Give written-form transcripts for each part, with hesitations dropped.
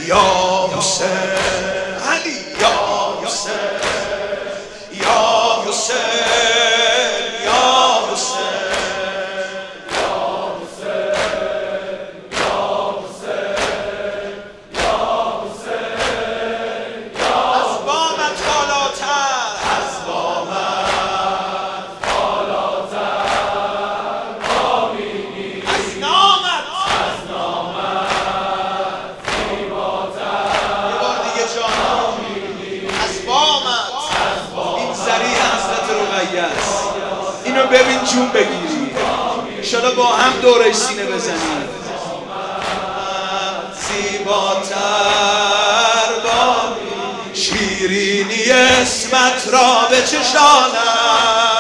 یا حسین علی یا حسین یا حسین یا حسین اینو ببین جون بگیری شالا با هم دوره سینه بزنی زیباتر با شیرینی اسمت را به چشانم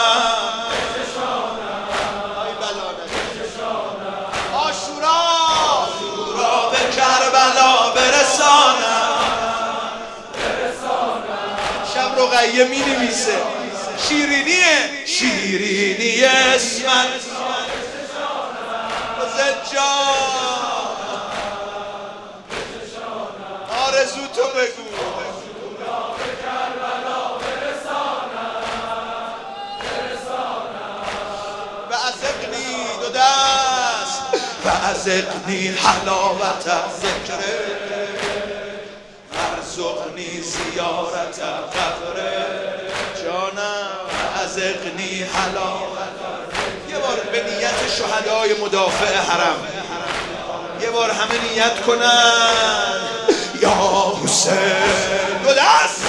آشورا به کربلا برسانم شب رقیه می نویسه شیرینی اسمت زجان آرزو تو بگو و ازقنی دو دست و ازقنی حلاوت ذکره ارزقنی زیارت قبره جانم ازقنی حلاوت. یه بار به نیت شهدای مدافع حرم یه بار همه نیت کنن یا حسین دو دست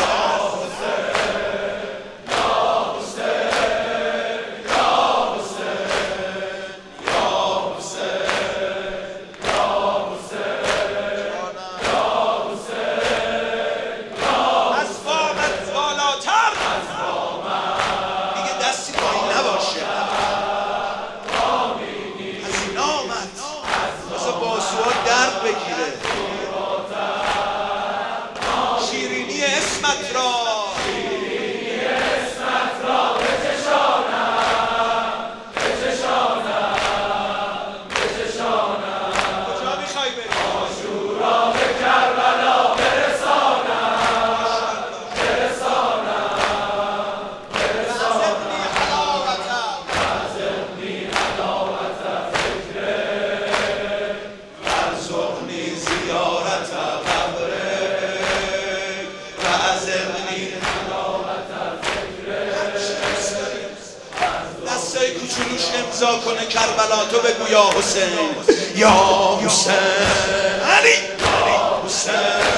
شیرینی اسمت را به چشانم کجا میخوای بری؟ آشورا به کربلا برسانم ازقنی حلاوت ذکره ارزقنی زیارت دستای کوچولوش امضا کنه کربلا تو بگو یا حسین یا حسین علی یا حسین